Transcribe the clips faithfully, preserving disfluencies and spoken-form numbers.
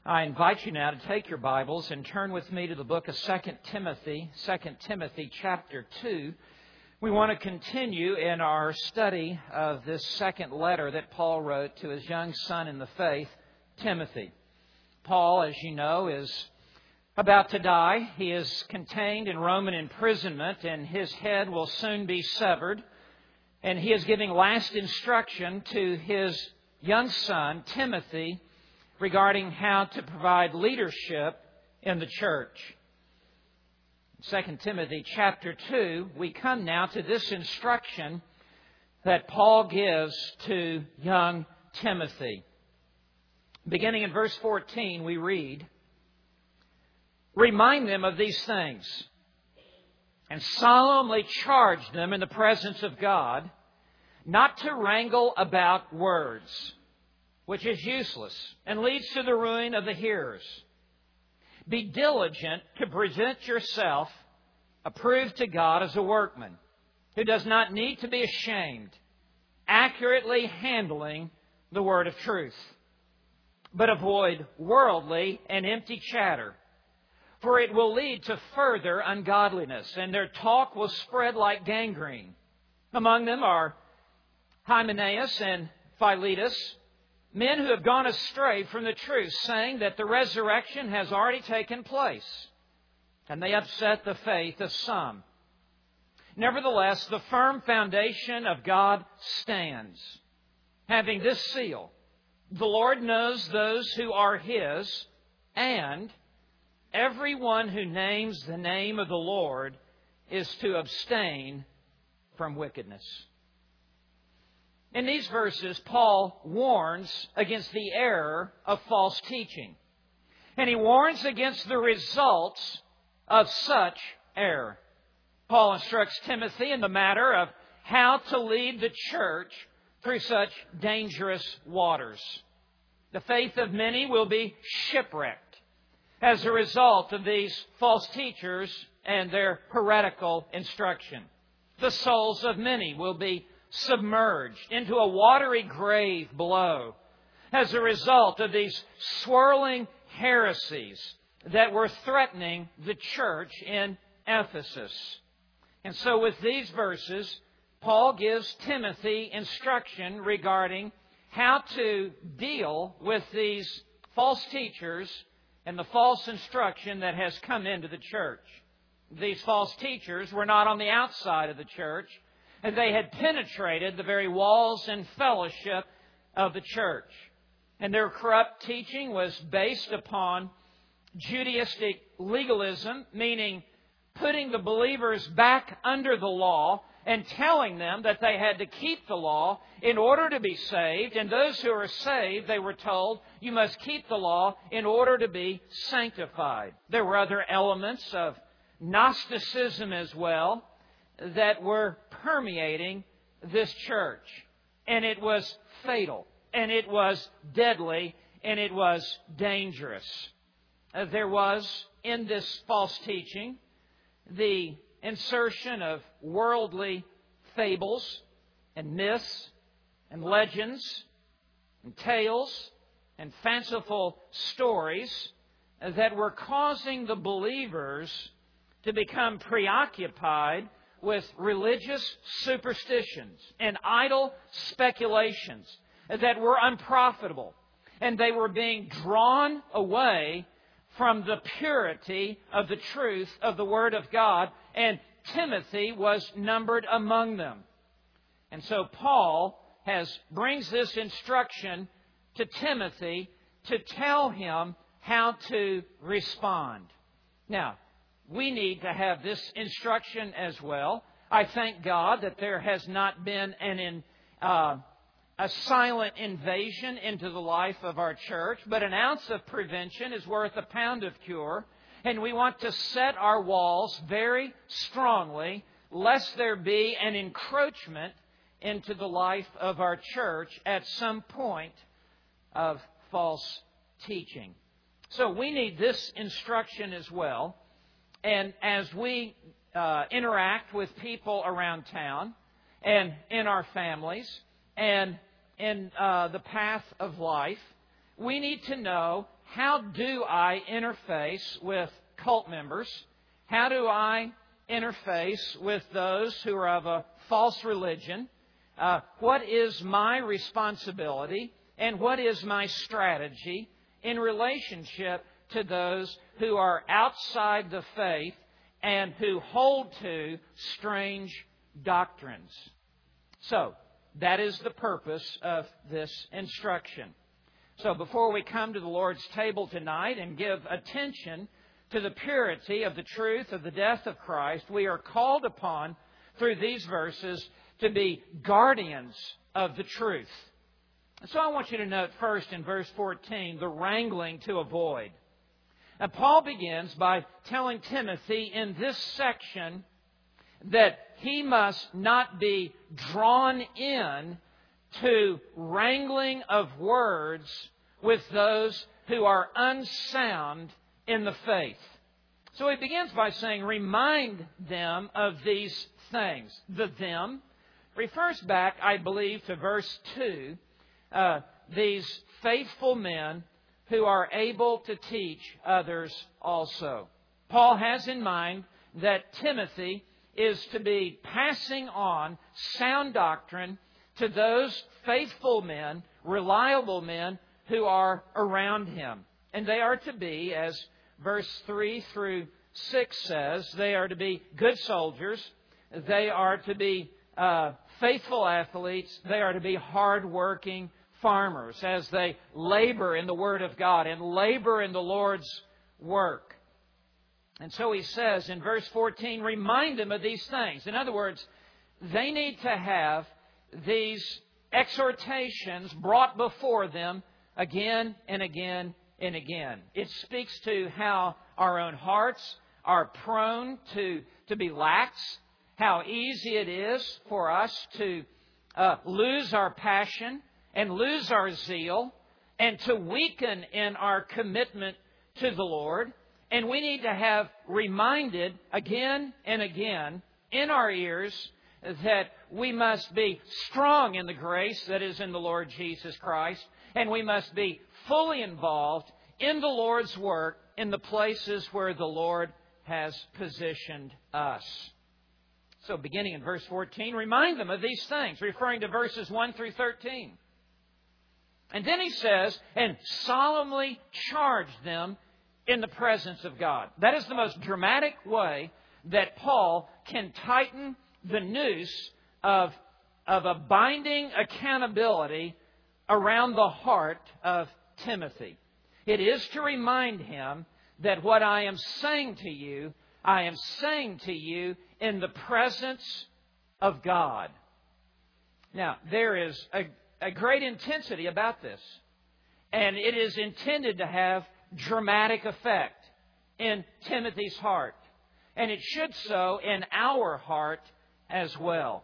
I invite you now to take your Bibles and turn with me to the book of Second Timothy, Second Timothy chapter two. We want to continue in our study of this second letter that Paul wrote to his young son in the faith, Timothy. Paul, as you know, is about to die. He is contained in Roman imprisonment, and his head will soon be severed. And he is giving last instruction to his young son, Timothy, regarding how to provide leadership in the church. Second Timothy chapter two, we come now to this instruction that Paul gives to young Timothy. Beginning in verse fourteen, we read, "Remind them of these things, and solemnly charge them in the presence of God, not to wrangle about words, which is useless and leads to the ruin of the hearers. Be diligent to present yourself approved to God as a workman, who does not need to be ashamed, accurately handling the word of truth. But avoid worldly and empty chatter, for it will lead to further ungodliness, and their talk will spread like gangrene. Among them are Hymenaeus and Philetus, men who have gone astray from the truth, saying that the resurrection has already taken place, and they upset the faith of some. Nevertheless, the firm foundation of God stands, having this seal: the Lord knows those who are His, and everyone who names the name of the Lord is to abstain from wickedness." In these verses, Paul warns against the error of false teaching. And he warns against the results of such error. Paul instructs Timothy in the matter of how to lead the church through such dangerous waters. The faith of many will be shipwrecked as a result of these false teachers and their heretical instruction. The souls of many will be submerged into a watery grave below as a result of these swirling heresies that were threatening the church in Ephesus. And so with these verses, Paul gives Timothy instruction regarding how to deal with these false teachers and the false instruction that has come into the church. These false teachers were not on the outside of the church, and they had penetrated the very walls and fellowship of the church. And their corrupt teaching was based upon Judaistic legalism, meaning putting the believers back under the law and telling them that they had to keep the law in order to be saved. And those who are saved, they were told, you must keep the law in order to be sanctified. There were other elements of Gnosticism as well that were permeating this church. And it was fatal, and it was deadly, and it was dangerous. Uh, there was, in this false teaching, the insertion of worldly fables and myths and legends and tales and fanciful stories that were causing the believers to become preoccupied with religious superstitions and idle speculations that were unprofitable. And they were being drawn away from the purity of the truth of the Word of God. And Timothy was numbered among them. And so Paul has brings this instruction to Timothy to tell him how to respond. Now, we need to have this instruction as well. I thank God that there has not been an in, uh, a silent invasion into the life of our church, but an ounce of prevention is worth a pound of cure. And we want to set our walls very strongly, lest there be an encroachment into the life of our church at some point of false teaching. So we need this instruction as well. And as we uh, interact with people around town and in our families and in uh, the path of life, we need to know how do I interface with cult members? How do I interface with those who are of a false religion? Uh, what is my responsibility and what is my strategy in relationship to those who are outside the faith and who hold to strange doctrines? So, that is the purpose of this instruction. So, before we come to the Lord's table tonight and give attention to the purity of the truth of the death of Christ, we are called upon through these verses to be guardians of the truth. And so I want you to note first in verse fourteen, the wrangling to avoid. Now, Paul begins by telling Timothy in this section that he must not be drawn in to wrangling of words with those who are unsound in the faith. So he begins by saying, remind them of these things. The them refers back, I believe, to verse two. Uh, these faithful men who are able to teach others also. Paul has in mind that Timothy is to be passing on sound doctrine to those faithful men, reliable men who are around him. And they are to be, as verse three through six says, they are to be good soldiers. They are to be uh, faithful athletes. They are to be hard-working farmers as they labor in the Word of God and labor in the Lord's work. And so he says in verse fourteen, remind them of these things. In other words, they need to have these exhortations brought before them again and again and again. It speaks to how our own hearts are prone to, to be lax, how easy it is for us to uh, lose our passion and lose our zeal and to weaken in our commitment to the Lord. And we need to have reminded again and again in our ears that we must be strong in the grace that is in the Lord Jesus Christ, and we must be fully involved in the Lord's work in the places where the Lord has positioned us. So beginning in verse fourteen, remind them of these things, referring to verses one through thirteen. And then he says, and solemnly charge them in the presence of God. That is the most dramatic way that Paul can tighten the noose of, of a binding accountability around the heart of Timothy. It is to remind him that what I am saying to you, I am saying to you in the presence of God. Now, there is a, a great intensity about this. And it is intended to have dramatic effect in Timothy's heart. And it should so in our heart as well.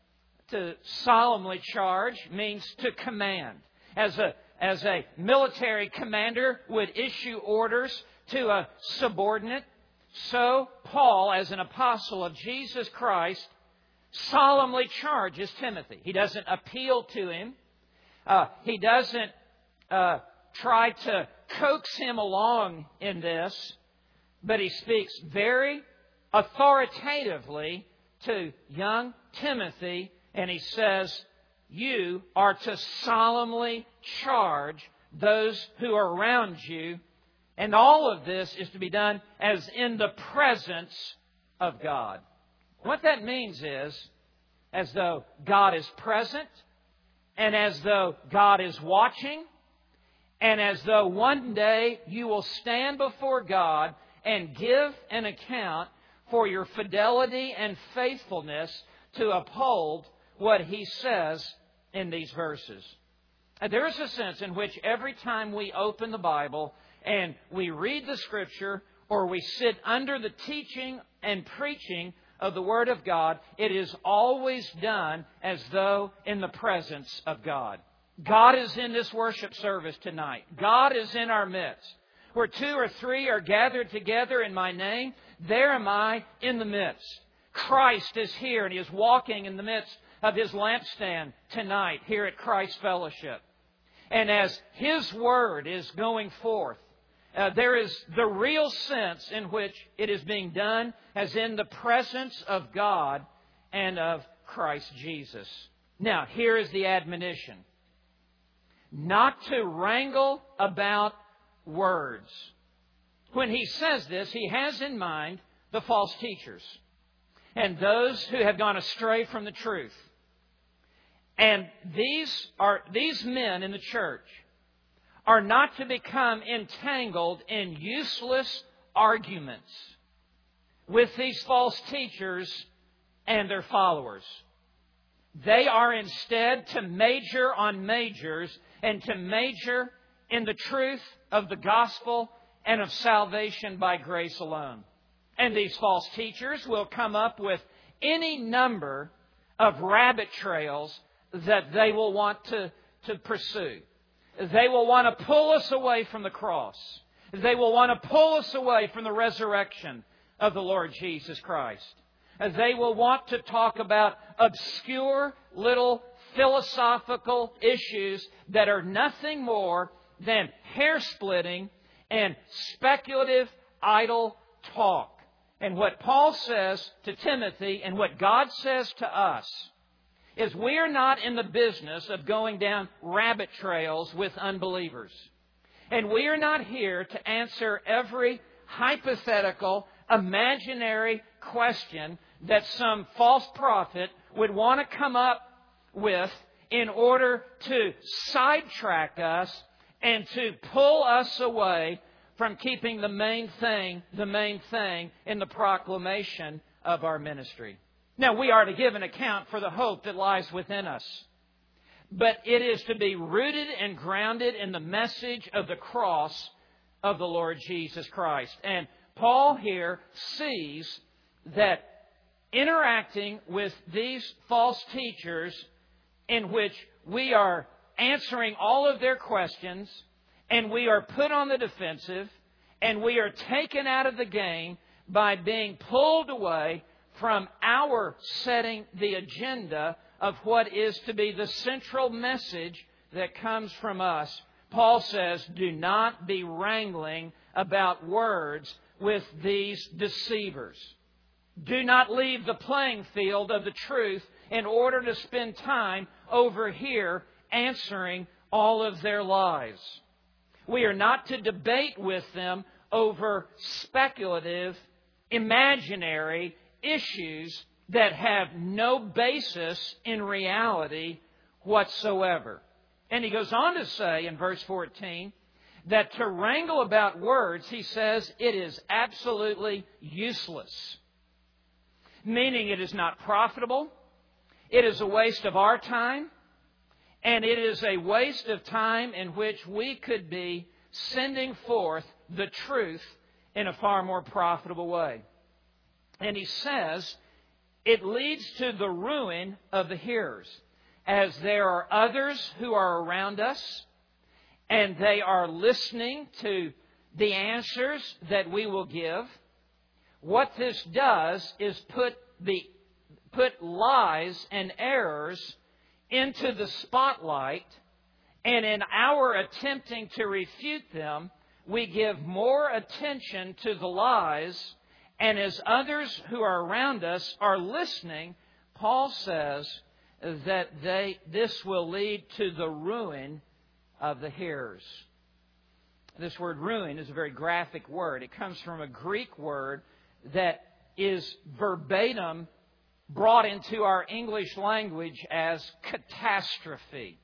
To solemnly charge means to command. As a, as a military commander would issue orders to a subordinate, so Paul, as an apostle of Jesus Christ, solemnly charges Timothy. He doesn't appeal to him. Uh, he doesn't uh, try to coax him along in this, but he speaks very authoritatively to young Timothy, and he says, you are to solemnly charge those who are around you, and all of this is to be done as in the presence of God. What that means is, as though God is present, and as though God is watching, and as though one day you will stand before God and give an account for your fidelity and faithfulness to uphold what He says in these verses. And there is a sense in which every time we open the Bible and we read the Scripture or we sit under the teaching and preaching of the Word of God, it is always done as though in the presence of God. God is in this worship service tonight. God is in our midst. Where two or three are gathered together in my name, there am I in the midst. Christ is here and He is walking in the midst of His lampstand tonight here at Christ Fellowship. And as His Word is going forth Uh, there is the real sense in which it is being done as in the presence of God and of Christ Jesus. Now, here is the admonition. Not to wrangle about words. When he says this, he has in mind the false teachers and those who have gone astray from the truth. And these are these men in the church are not to become entangled in useless arguments with these false teachers and their followers. They are instead to major on majors and to major in the truth of the gospel and of salvation by grace alone. And these false teachers will come up with any number of rabbit trails that they will want to, to pursue. They will want to pull us away from the cross. They will want to pull us away from the resurrection of the Lord Jesus Christ. They will want to talk about obscure little philosophical issues that are nothing more than hair-splitting and speculative, idle talk. And what Paul says to Timothy and what God says to us is we are not in the business of going down rabbit trails with unbelievers. And we are not here to answer every hypothetical, imaginary question that some false prophet would want to come up with in order to sidetrack us and to pull us away from keeping the main thing, the main thing in the proclamation of our ministry. Now, we are to give an account for the hope that lies within us. But it is to be rooted and grounded in the message of the cross of the Lord Jesus Christ. And Paul here sees that interacting with these false teachers in which we are answering all of their questions and we are put on the defensive and we are taken out of the game by being pulled away from our setting the agenda of what is to be the central message that comes from us. Paul says, do not be wrangling about words with these deceivers. Do not leave the playing field of the truth in order to spend time over here answering all of their lies. We are not to debate with them over speculative, imaginary issues that have no basis in reality whatsoever. And he goes on to say in verse fourteen that to wrangle about words, he says, it is absolutely useless. Meaning it is not profitable, it is a waste of our time, and it is a waste of time in which we could be sending forth the truth in a far more profitable way. And he says, it leads to the ruin of the hearers, as there are others who are around us, and they are listening to the answers that we will give. What this does is put the put lies and errors into the spotlight, and in our attempting to refute them, we give more attention to the lies. And as others who are around us are listening, Paul says that they this will lead to the ruin of the hearers. This word ruin is a very graphic word. It comes from a Greek word that is verbatim brought into our English language as catastrophe.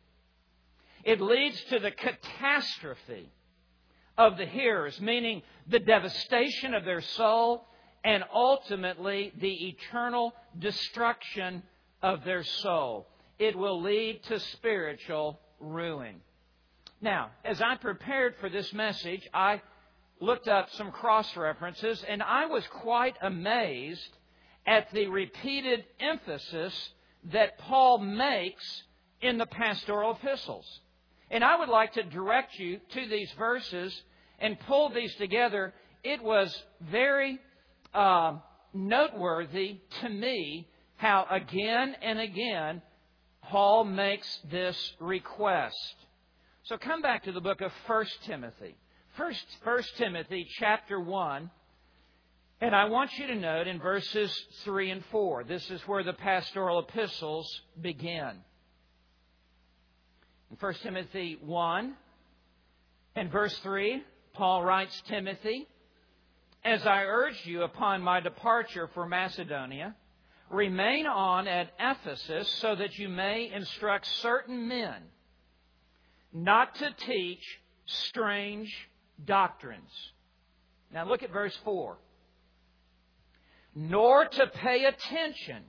It leads to the catastrophe of the hearers, meaning the devastation of their soul and ultimately the eternal destruction of their soul. It will lead to spiritual ruin. Now, as I prepared for this message, I looked up some cross-references, and I was quite amazed at the repeated emphasis that Paul makes in the pastoral epistles. And I would like to direct you to these verses and pull these together. It was very uh, noteworthy to me how again and again Paul makes this request. So come back to the book of First Timothy. First, First Timothy chapter one, and I want you to note in verses three and four. This is where the pastoral epistles begin. In First Timothy one and verse three, Paul writes, Timothy, as I urged you upon my departure for Macedonia, remain on at Ephesus so that you may instruct certain men not to teach strange doctrines. Now look at verse four. Nor to pay attention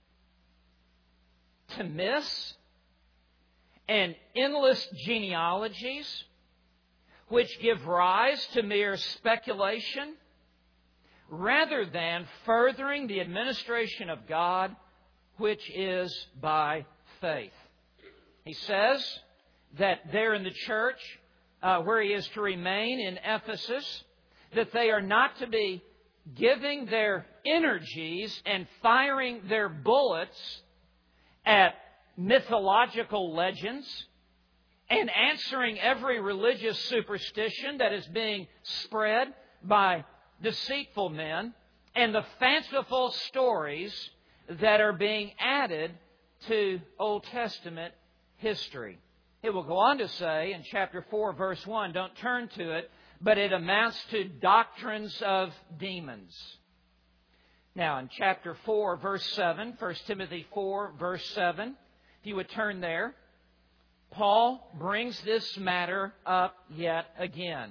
to myths and endless genealogies, which give rise to mere speculation, rather than furthering the administration of God, which is by faith. He says that there in the church, uh, where he is to remain in Ephesus, that they are not to be giving their energies and firing their bullets at mythological legends and answering every religious superstition that is being spread by deceitful men and the fanciful stories that are being added to Old Testament history. It will go on to say in chapter four, verse one, don't turn to it, but it amounts to doctrines of demons. Now, in chapter four, verse seven, First Timothy four, verse seven, if you would turn there, Paul brings this matter up yet again.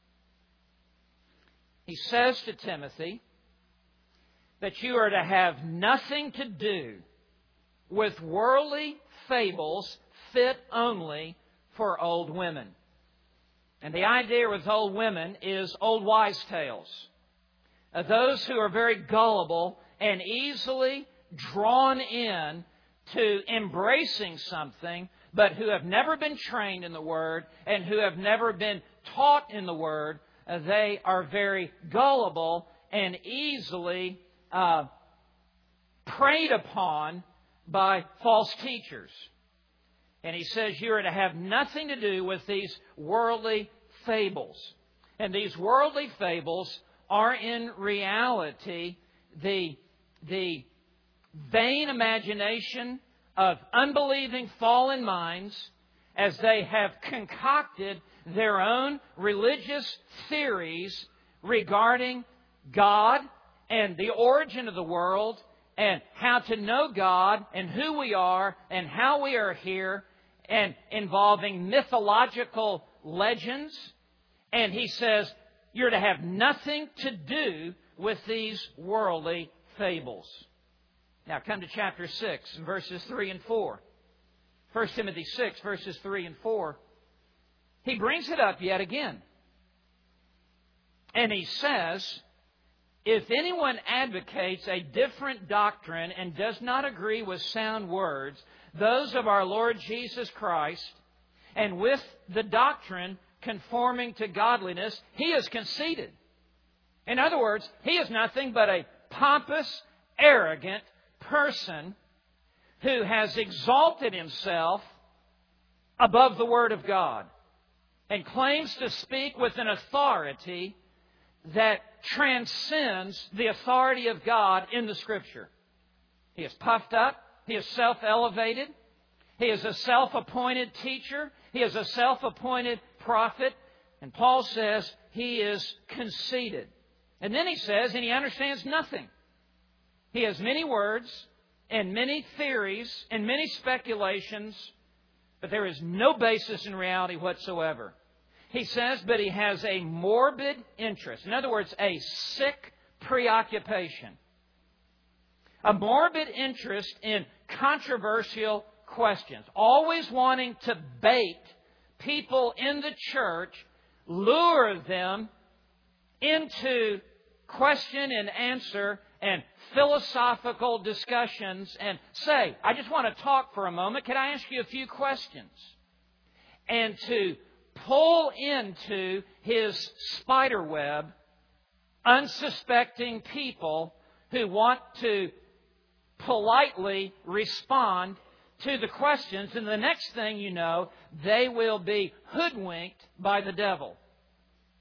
He says to Timothy that you are to have nothing to do with worldly fables fit only for old women. And the idea with old women is old wives' tales. Uh, those who are very gullible and easily drawn in to embracing something, but who have never been trained in the Word and who have never been taught in the Word. Uh, they are very gullible and easily uh, preyed upon by false teachers. And he says you are to have nothing to do with these worldly fables. And these worldly fables are in reality the, the vain imagination of unbelieving fallen minds as they have concocted their own religious theories regarding God and the origin of the world and how to know God and who we are and how we are here, and involving mythological legends. And he says you're to have nothing to do with these worldly fables. Now come to chapter six, verses three and four. First Timothy six, verses three and four. He brings it up yet again. And he says, if anyone advocates a different doctrine and does not agree with sound words, those of our Lord Jesus Christ, and with the doctrine conforming to godliness, he is conceited. In other words, he is nothing but a pompous, arrogant person who has exalted himself above the Word of God and claims to speak with an authority that transcends the authority of God in the Scripture. He is puffed up. He is self-elevated. He is a self-appointed teacher. He is a self-appointed prophet. And Paul says he is conceited. And then he says, and he understands nothing. He has many words and many theories and many speculations, but there is no basis in reality whatsoever. He says, but he has a morbid interest. In other words, a sick preoccupation. A morbid interest in controversial questions. Always wanting to bait people in the church, lure them into question and answer and philosophical discussions and say, I just want to talk for a moment. Can I ask you a few questions? And to pull into his spider web unsuspecting people who want to politely respond to the questions, and the next thing you know, they will be hoodwinked by the devil.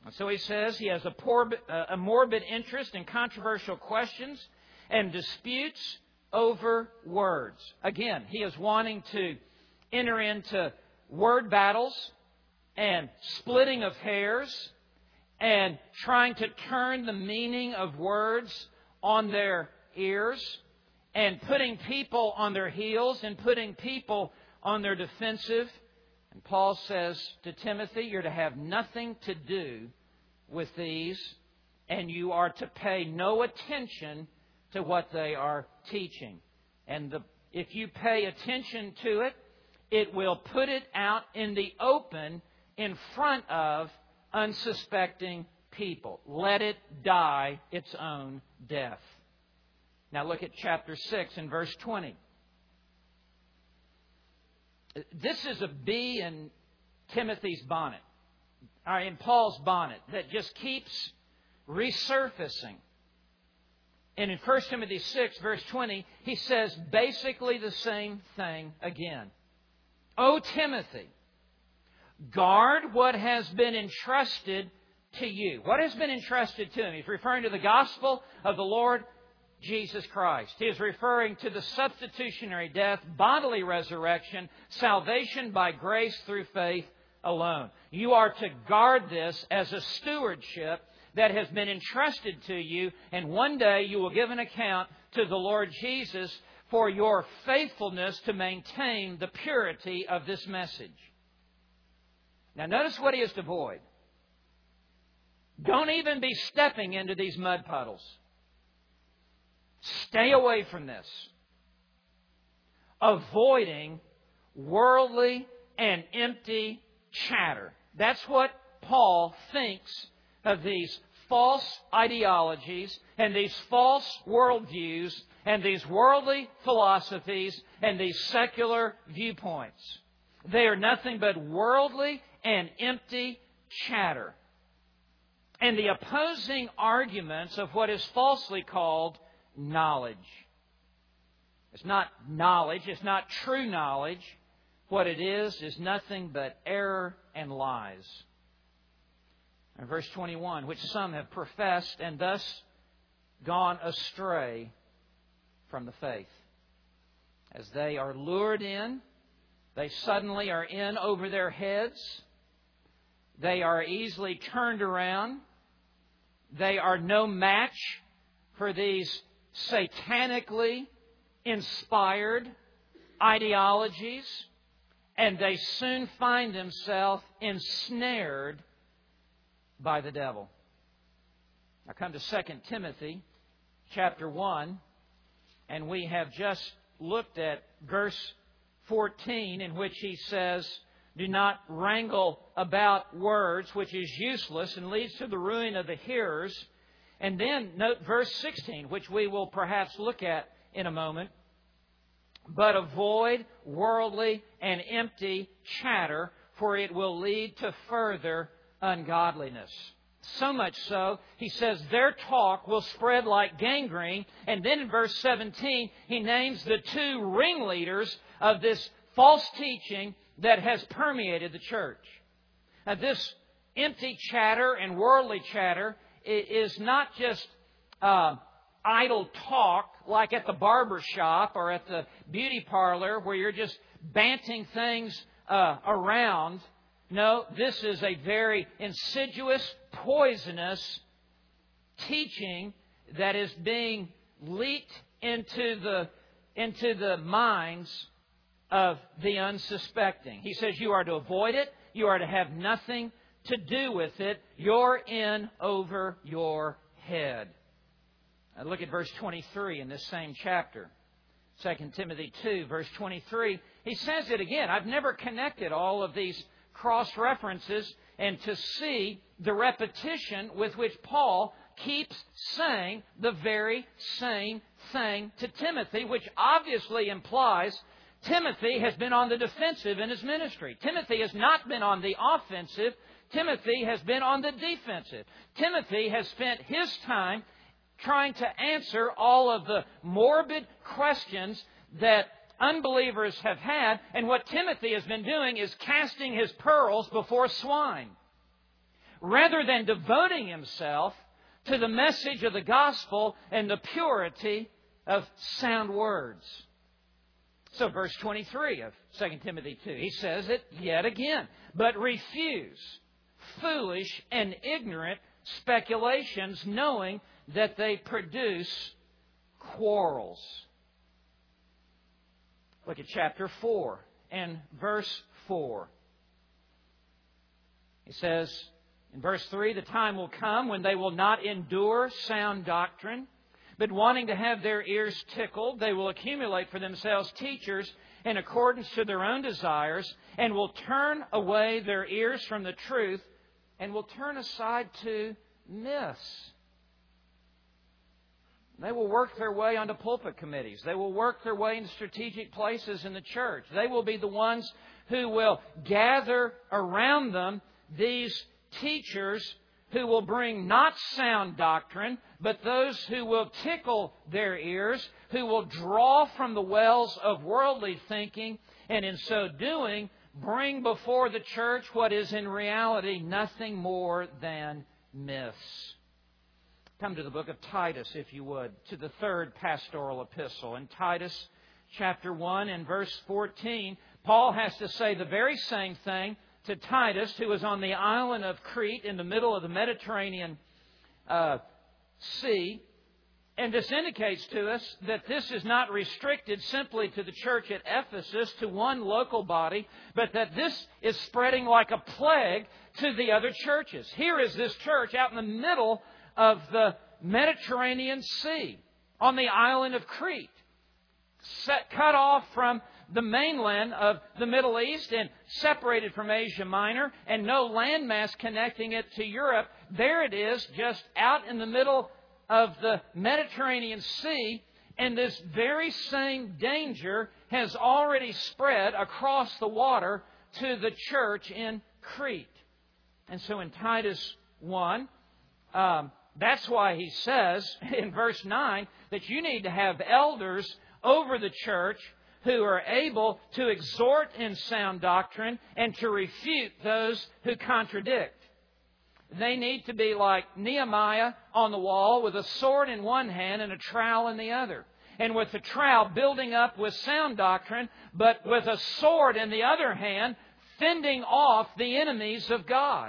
So he says he has a, poor, a morbid interest in controversial questions and disputes over words. Again, he is wanting to enter into word battles and splitting of hairs and trying to turn the meaning of words on their ears and putting people on their heels and putting people on their defensive. And Paul says to Timothy, you're to have nothing to do with these, and you are to pay no attention to what they are teaching. And the, if you pay attention to it, it will put it out in the open in front of unsuspecting people. Let it die its own death. Now look at chapter six and verse twenty. This is a bee in Timothy's bonnet, or in Paul's bonnet, that just keeps resurfacing. And in First Timothy six, verse twenty, he says basically the same thing again. O Timothy, guard what has been entrusted to you. What has been entrusted to him? He's referring to the gospel of the Lord Jesus Christ. He is referring to the substitutionary death, bodily resurrection, salvation by grace through faith alone. You are to guard this as a stewardship that has been entrusted to you, and one day you will give an account to the Lord Jesus for your faithfulness to maintain the purity of this message. Now notice what he is to avoid. Don't even be stepping into these mud puddles. Stay away from this. Avoiding worldly and empty chatter. That's what Paul thinks of these false ideologies and these false worldviews and these worldly philosophies and these secular viewpoints. They are nothing but worldly and empty chatter. And the opposing arguments of what is falsely called knowledge. It's not knowledge. It's not true knowledge. What it is is nothing but error and lies. In verse twenty-one, which some have professed and thus gone astray from the faith. As they are lured in, they suddenly are in over their heads. They are easily turned around. They are no match for these satanically inspired ideologies, and they soon find themselves ensnared by the devil. Now come to Second Timothy chapter one, and we have just looked at verse fourteen, in which he says, do not wrangle about words, which is useless and leads to the ruin of the hearers. And then note verse sixteen, which we will perhaps look at in a moment. But avoid worldly and empty chatter, for it will lead to further ungodliness. So much so, he says their talk will spread like gangrene. And then in verse seventeen, he names the two ringleaders of this false teaching that has permeated the church. Now, this empty chatter and worldly chatter is not just uh, idle talk like at the barber shop or at the beauty parlor where you're just banting things uh, around. No, this is a very insidious, poisonous teaching that is being leaked into the into the minds of the unsuspecting. He says you are to avoid it. You are to have nothing to do with it. You're in over your head. Now look at verse twenty-three in this same chapter. Second Timothy two, verse twenty-three. He says it again. I've never connected all of these cross-references and to see the repetition with which Paul keeps saying the very same thing to Timothy, which obviously implies Timothy has been on the defensive in his ministry. Timothy has not been on the offensive. Timothy has been on the defensive. Timothy has spent his time trying to answer all of the morbid questions that unbelievers have had. And what Timothy has been doing is casting his pearls before swine. rather than devoting himself to the message of the gospel and the purity of sound words. So verse twenty-three of Second Timothy two, he says it yet again. But refuse foolish and ignorant speculations, knowing that they produce quarrels. Look at chapter four and verse four. He says in verse three, the time will come when they will not endure sound doctrine, but wanting to have their ears tickled, they will accumulate for themselves teachers in accordance to their own desires, and will turn away their ears from the truth, and will turn aside to myths. They will work their way onto pulpit committees. They will work their way into strategic places in the church. They will be the ones who will gather around them these teachers who will bring not sound doctrine, but those who will tickle their ears, who will draw from the wells of worldly thinking, and in so doing, bring before the church what is in reality nothing more than myths. Come to the book of Titus, if you would, to the third pastoral epistle. In Titus chapter one and verse fourteen, Paul has to say the very same thing to Titus, who is on the island of Crete in the middle of the Mediterranean uh, Sea. And this indicates to us that this is not restricted simply to the church at Ephesus, to one local body, but that this is spreading like a plague to the other churches. Here is this church out in the middle of the Mediterranean Sea, on the island of Crete, set, cut off from the mainland of the Middle East and separated from Asia Minor, and no landmass connecting it to Europe. There it is, just out in the middle of the Mediterranean Sea, and this very same danger has already spread across the water to the church in Crete. And so in Titus one, um, that's why he says in verse nine that you need to have elders over the church who are able to exhort in sound doctrine and to refute those who contradict. They need to be like Nehemiah on the wall with a sword in one hand and a trowel in the other. And with the trowel building up with sound doctrine, but with a sword in the other hand, fending off the enemies of God.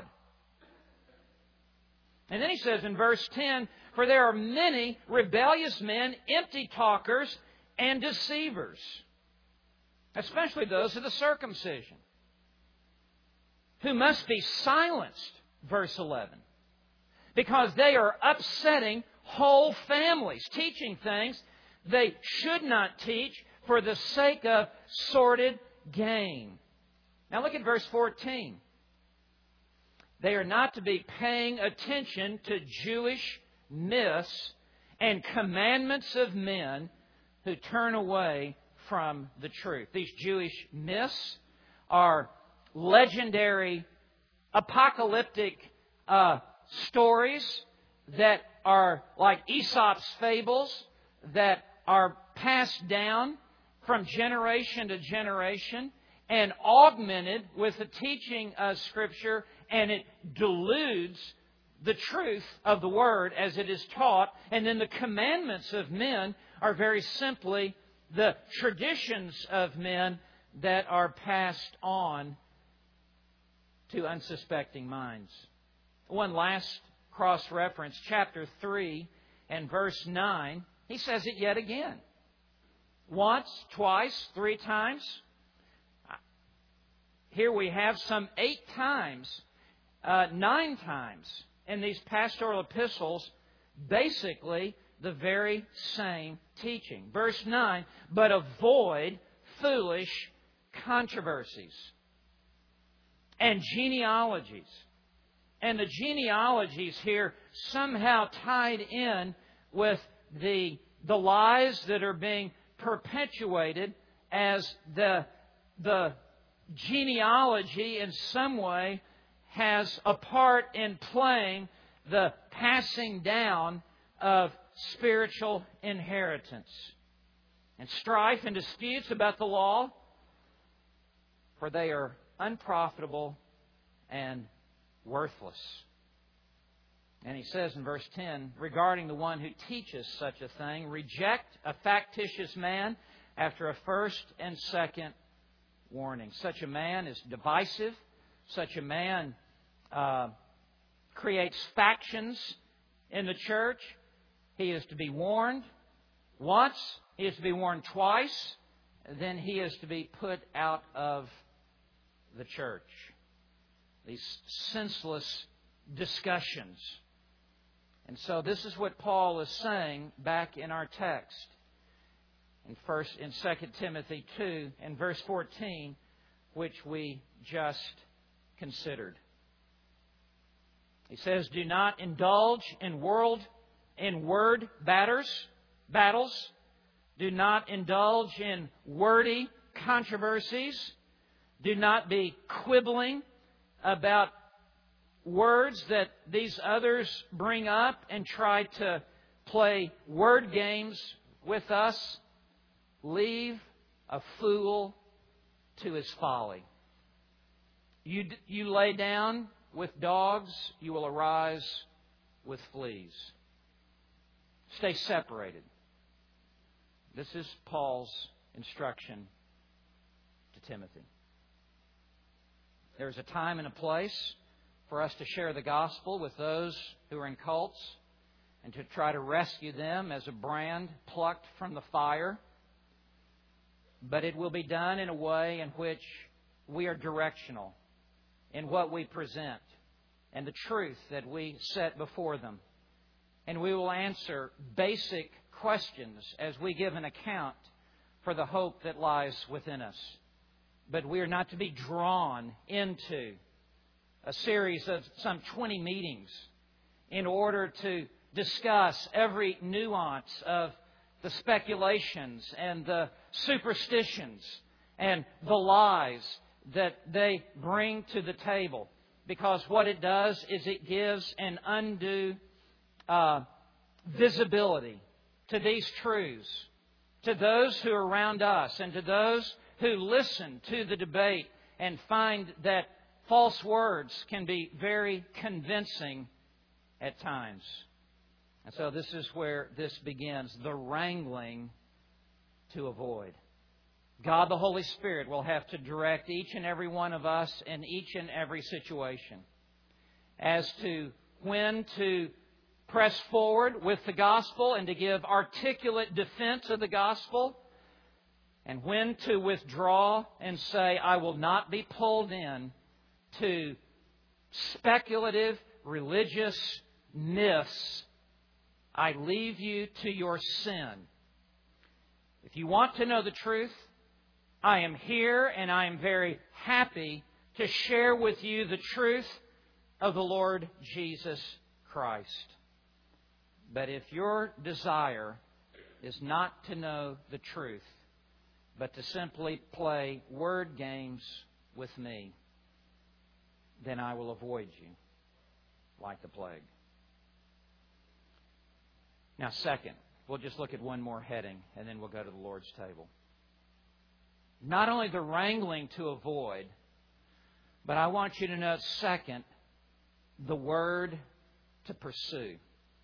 And then he says in verse ten, for there are many rebellious men, empty talkers, and deceivers, especially those of the circumcision, who must be silenced, verse eleven, because they are upsetting whole families, teaching things they should not teach for the sake of sordid gain. Now look at verse fourteen. They are not to be paying attention to Jewish myths and commandments of men who turn away from the truth. These Jewish myths are legendary, apocalyptic uh, stories that are like Aesop's fables that are passed down from generation to generation and augmented with the teaching of Scripture, and it deludes the truth of the Word as it is taught. And then the commandments of men are very simply the traditions of men that are passed on to unsuspecting minds. One last cross-reference, chapter three and verse nine, he says it yet again. Once, twice, three times. Here we have some eight times, uh, nine times in these pastoral epistles, basically the very same teaching. Verse nine, but avoid foolish controversies and genealogies. And the genealogies here somehow tied in with the, the lies that are being perpetuated as the, the genealogy in some way has a part in playing the passing down of spiritual inheritance. And strife and disputes about the law, for they are unprofitable and worthless. And he says in verse ten, regarding the one who teaches such a thing, reject a factitious man after a first and second warning. Such a man is divisive. Such a man uh, creates factions in the church. He is to be warned once. He is to be warned twice. Then he is to be put out of the church. These senseless discussions. And so this is what Paul is saying back in our text. In first in Second Timothy two and verse fourteen, which we just considered. He says, do not indulge in world in word batters, battles. Do not indulge in wordy controversies. Do not be quibbling about words that these others bring up and try to play word games with us. Leave a fool to his folly. You, you lay down with dogs, you will arise with fleas. Stay separated. This is Paul's instruction to Timothy. There's a time and a place for us to share the gospel with those who are in cults and to try to rescue them as a brand plucked from the fire. But it will be done in a way in which we are directional in what we present and the truth that we set before them. And we will answer basic questions as we give an account for the hope that lies within us. But we are not to be drawn into a series of some twenty meetings in order to discuss every nuance of the speculations and the superstitions and the lies that they bring to the table. Because what it does is it gives an undue uh, visibility to these truths, to those who are around us and to those who listen to the debate and find that false words can be very convincing at times. And so this is where this begins, the wrangling to avoid. God the Holy Spirit will have to direct each and every one of us in each and every situation as to when to press forward with the gospel and to give articulate defense of the gospel, and when to withdraw and say, I will not be pulled in to speculative religious myths. I leave you to your sin. If you want to know the truth, I am here and I am very happy to share with you the truth of the Lord Jesus Christ. But if your desire is not to know the truth, but to simply play word games with me, then I will avoid you like the plague. Now, second, we'll just look at one more heading, and then we'll go to the Lord's table. Not only the wrangling to avoid, but I want you to note, second, the word to pursue.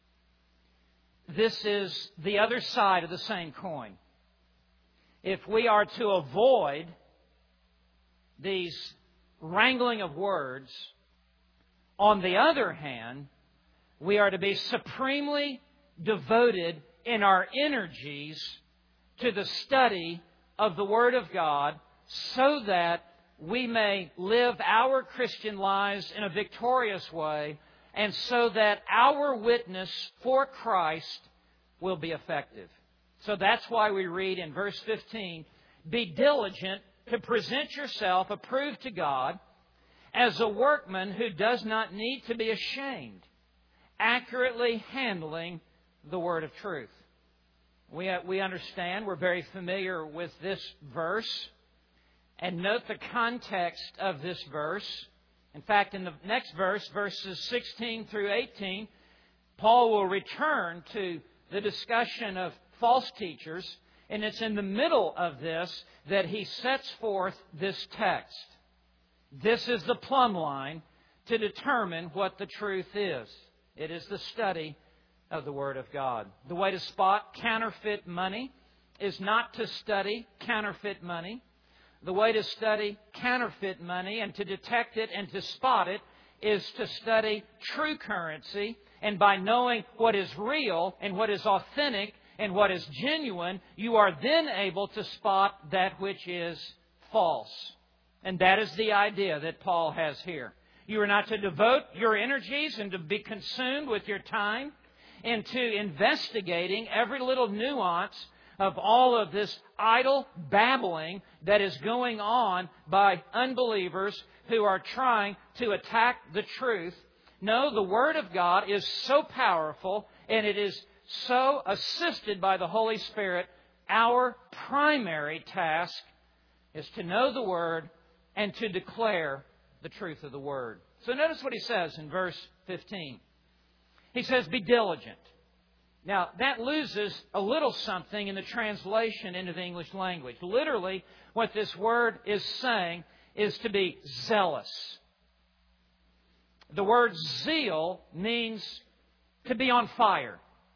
This is the other side of the same coin. If we are to avoid these wrangling of words, on the other hand, we are to be supremely devoted in our energies to the study of the Word of God so that we may live our Christian lives in a victorious way and so that our witness for Christ will be effective. So that's why we read in verse fifteen, be diligent to present yourself approved to God as a workman who does not need to be ashamed, accurately handling the word of truth. We, we understand, we're very familiar with this verse. And note the context of this verse. In fact, in the next verse, verses sixteen through eighteen, Paul will return to the discussion of false teachers. And it's in the middle of this that he sets forth this text. This is the plumb line to determine what the truth is. It is the study of the Word of God. The way to spot counterfeit money is not to study counterfeit money. The way to study counterfeit money and to detect it and to spot it is to study true currency. And by knowing what is real and what is authentic and what is genuine, you are then able to spot that which is false. And that is the idea that Paul has here. You are not to devote your energies and to be consumed with your time into investigating every little nuance of all of this idle babbling that is going on by unbelievers who are trying to attack the truth. No, the Word of God is so powerful and it is so assisted by the Holy Spirit. Our primary task is to know the Word and to declare the truth of the Word. So notice what he says in verse fifteen. He says, be diligent. Now, that loses a little something in the translation into the English language. Literally, what this word is saying is to be zealous. The word zeal means to be on fire.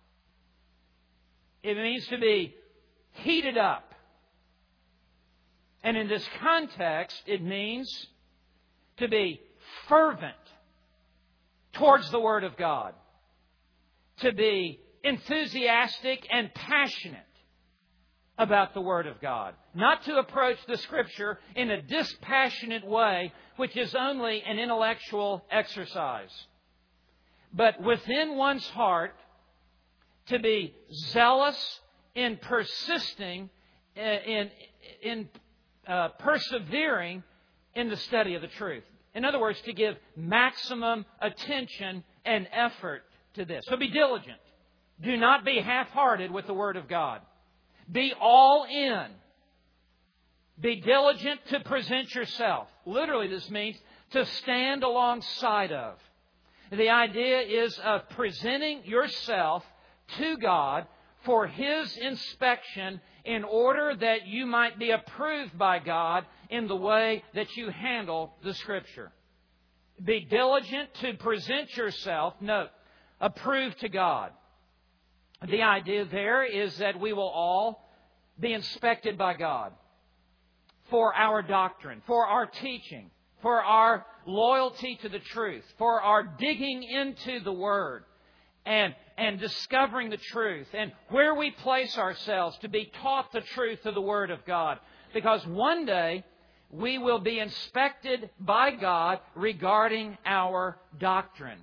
It means to be heated up. And in this context, it means to be fervent towards the Word of God. To be enthusiastic and passionate about the Word of God. Not to approach the Scripture in a dispassionate way, which is only an intellectual exercise. But within one's heart, to be zealous in persisting, in, in uh, persevering in the study of the truth. In other words, to give maximum attention and effort to this. So be diligent. Do not be half-hearted with the Word of God. Be all in. Be diligent to present yourself. Literally, this means to stand alongside of. The idea is of presenting yourself to God for His inspection in order that you might be approved by God in the way that you handle the Scripture. Be diligent to present yourself, note, approved to God. The idea there is that we will all be inspected by God for our doctrine, for our teaching, for our loyalty to the truth, for our digging into the Word and, and discovering the truth, and where we place ourselves to be taught the truth of the Word of God. Because one day we will be inspected by God regarding our doctrine.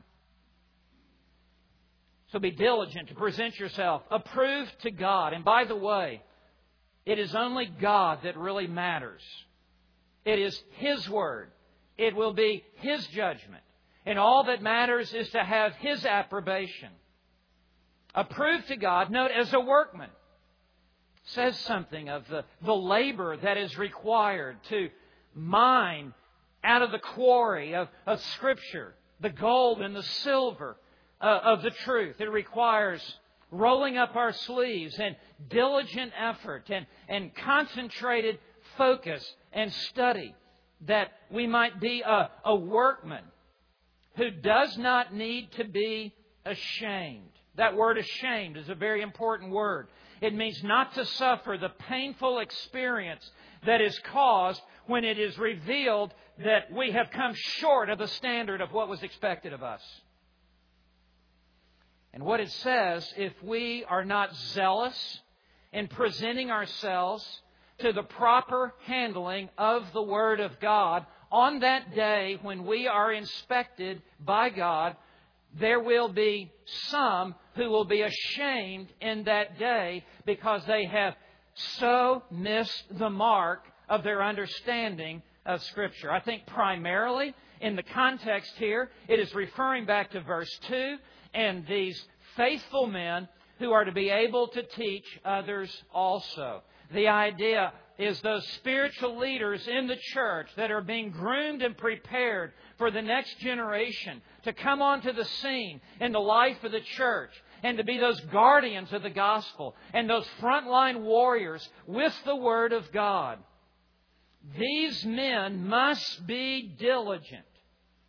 So be diligent to present yourself approved to God. And by the way, it is only God that really matters. It is His Word. It will be His judgment. And all that matters is to have His approbation. Approved to God, note, as a workman. Says something of the, the labor that is required to mine out of the quarry of, of Scripture, the gold and the silver uh, of the truth. It requires rolling up our sleeves and diligent effort and, and concentrated focus and study, that we might be a, a workman who does not need to be ashamed. That word ashamed is a very important word. It means not to suffer the painful experience that is caused when it is revealed that we have come short of the standard of what was expected of us. And what it says, if we are not zealous in presenting ourselves to the proper handling of the Word of God, on that day when we are inspected by God, there will be some who will be ashamed in that day because they have so missed the mark of their understanding of Scripture. I think primarily in the context here, it is referring back to verse two and these faithful men who are to be able to teach others also. The idea is those spiritual leaders in the church that are being groomed and prepared for the next generation to come onto the scene in the life of the church and to be those guardians of the gospel and those frontline warriors with the Word of God. These men must be diligent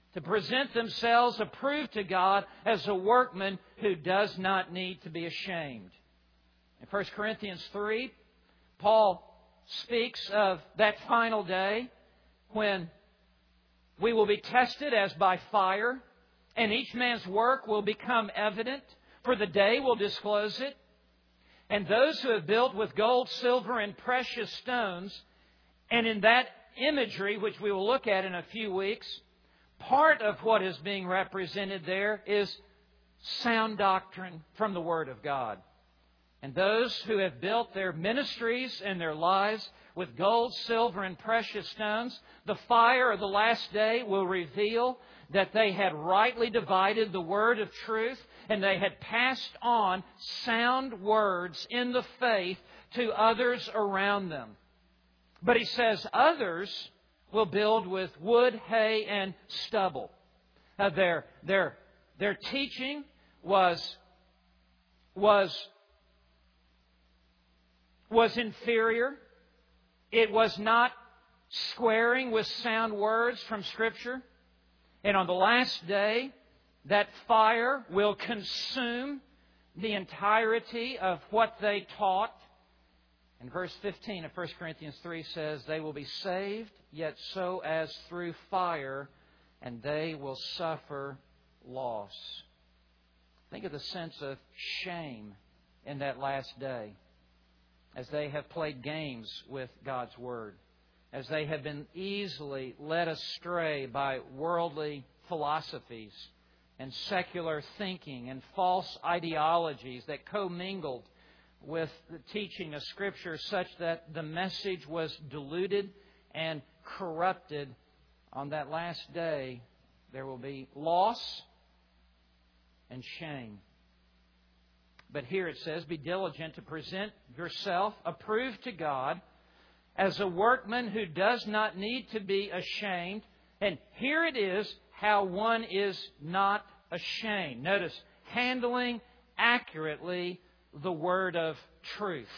to present themselves approved to God as a workman who does not need to be ashamed. In First Corinthians three, Paul speaks of that final day when we will be tested as by fire, and each man's work will become evident, for the day will disclose it. And those who have built with gold, silver, and precious stones, and in that imagery, which we will look at in a few weeks, part of what is being represented there is sound doctrine from the Word of God. And those who have built their ministries and their lives with gold, silver, and precious stones, the fire of the last day will reveal that they had rightly divided the word of truth, and they had passed on sound words in the faith to others around them. But he says others will build with wood, hay, and stubble. Uh, their, their, their teaching was, was, was inferior. It was not squaring with sound words from Scripture. And on the last day, that fire will consume the entirety of what they taught. And verse fifteen of First Corinthians three says, they will be saved, yet so as through fire, and they will suffer loss. Think of the sense of shame in that last day, as they have played games with God's Word, as they have been easily led astray by worldly philosophies and secular thinking and false ideologies that commingled with the teaching of Scripture, such that the message was diluted and corrupted. On that last day, there will be loss and shame. But here it says, be diligent to present yourself approved to God as a workman who does not need to be ashamed. And here it is how one is not ashamed. Notice, handling accurately the word of truth.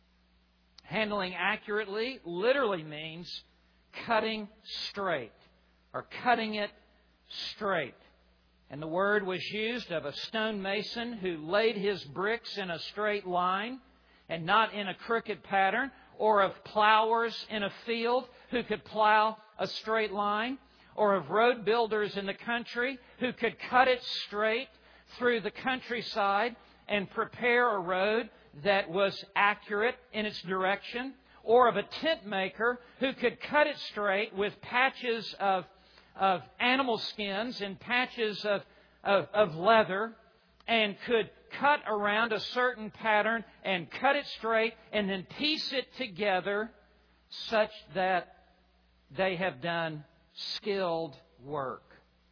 Handling accurately literally means cutting straight, or cutting it straight. And the word was used of a stonemason who laid his bricks in a straight line and not in a crooked pattern, or of plowers in a field who could plow a straight line, or of road builders in the country who could cut it straight through the countryside and prepare a road that was accurate in its direction, or of a tent maker who could cut it straight with patches of, of animal skins and patches of, of, of leather, and could cut around a certain pattern and cut it straight and then piece it together such that they have done skilled work.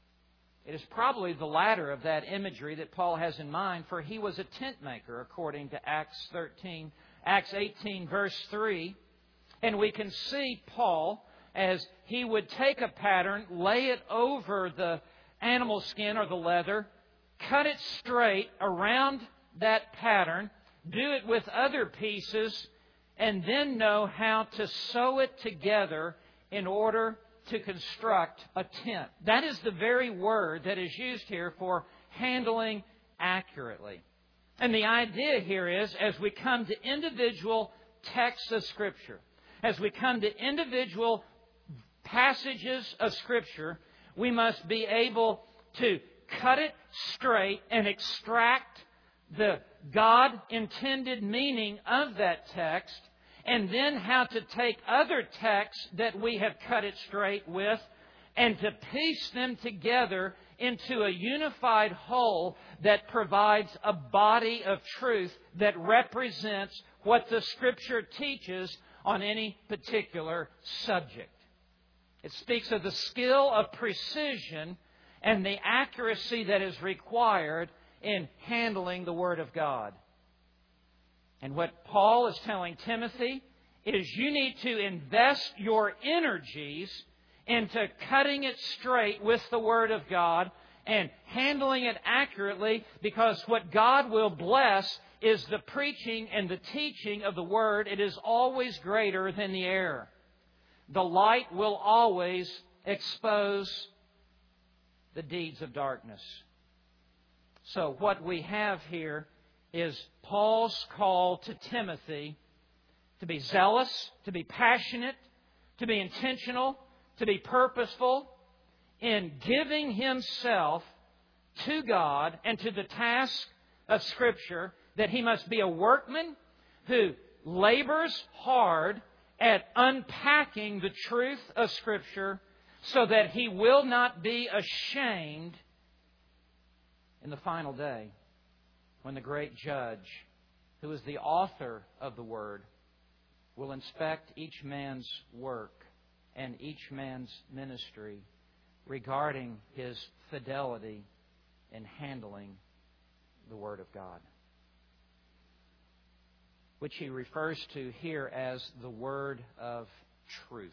It is probably the latter of that imagery that Paul has in mind, for he was a tent maker, according to Acts thirteen, Acts eighteen, verse three. And we can see Paul, as he would take a pattern, lay it over the animal skin or the leather, cut it straight around that pattern, do it with other pieces, and then know how to sew it together in order to construct a tent. That is the very word that is used here for handling accurately. And the idea here is, as we come to individual texts of Scripture, as we come to individual passages of Scripture, we must be able to cut it straight and extract the God-intended meaning of that text, and then how to take other texts that we have cut it straight with and to piece them together into a unified whole that provides a body of truth that represents what the Scripture teaches on any particular subject. It speaks of the skill of precision and the accuracy that is required in handling the Word of God. And what Paul is telling Timothy is you need to invest your energies into cutting it straight with the Word of God and handling it accurately, because what God will bless is the preaching and the teaching of the Word. It is always greater than the error. The light will always expose the deeds of darkness. So what we have here is Paul's call to Timothy to be zealous, to be passionate, to be intentional, to be purposeful in giving himself to God and to the task of Scripture, that he must be a workman who labors hard at unpacking the truth of Scripture so that he will not be ashamed in the final day when the great Judge, who is the author of the Word, will inspect each man's work and each man's ministry regarding his fidelity in handling the Word of God, which he refers to here as the Word of truth.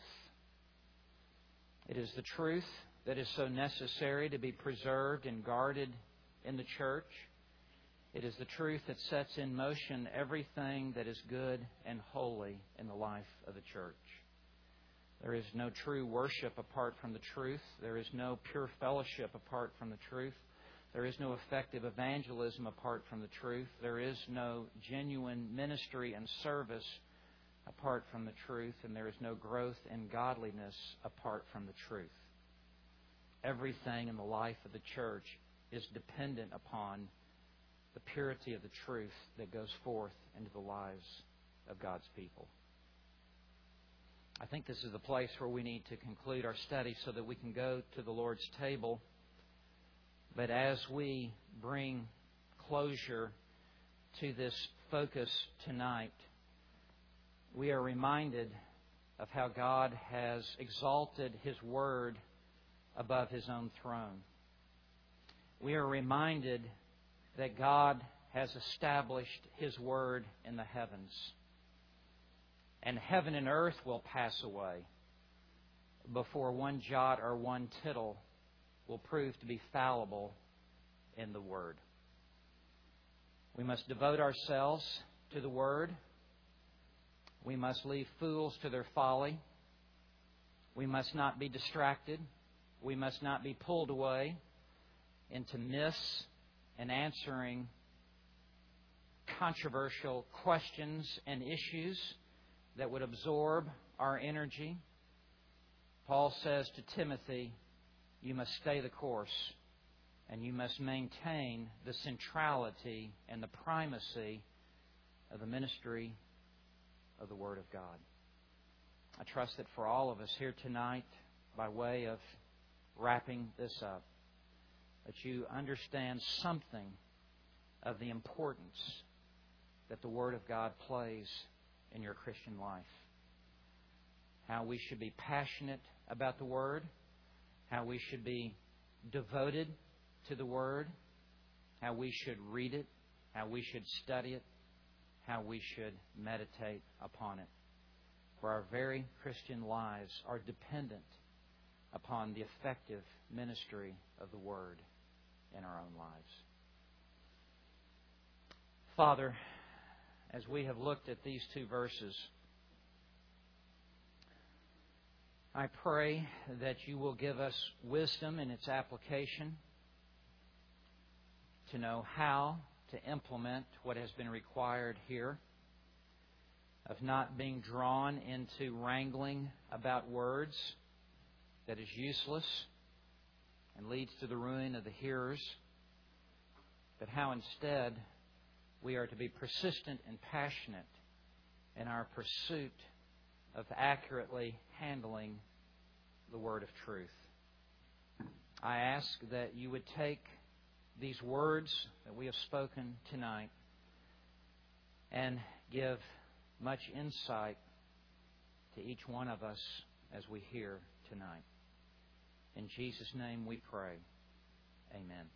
It is the truth that is so necessary to be preserved and guarded in the church. It is the truth that sets in motion everything that is good and holy in the life of the church. There is no true worship apart from the truth. There is no pure fellowship apart from the truth. There is no effective evangelism apart from the truth. There is no genuine ministry and service apart from the truth. And there is no growth in godliness apart from the truth. Everything in the life of the church is dependent upon the purity of the truth that goes forth into the lives of God's people. I think this is the place where we need to conclude our study so that we can go to the Lord's table. But as we bring closure to this focus tonight, we are reminded of how God has exalted His Word above His own throne. We are reminded that God has established His Word in the heavens. And heaven and earth will pass away before one jot or one tittle will prove to be fallible in the Word. We must devote ourselves to the Word. We must leave fools to their folly. We must not be distracted. We must not be pulled away into myths and answering controversial questions and issues that would absorb our energy. Paul says to Timothy, you must stay the course and you must maintain the centrality and the primacy of the ministry of the Word of God. I trust that for all of us here tonight, by way of wrapping this up, that you understand something of the importance that the Word of God plays in your Christian life. How we should be passionate about the Word, how we should be devoted to the Word, how we should read it, how we should study it, how we should meditate upon it. For our very Christian lives are dependent upon the effective ministry of the Word in our own lives. Father, as we have looked at these two verses, I pray that you will give us wisdom in its application to know how to implement what has been required here, of not being drawn into wrangling about words that is useless and leads to the ruin of the hearers, but how instead we are to be persistent and passionate in our pursuit of accurately handling the Word of truth. I ask that you would take these words that we have spoken tonight and give much insight to each one of us as we hear tonight. In Jesus' name we pray. Amen.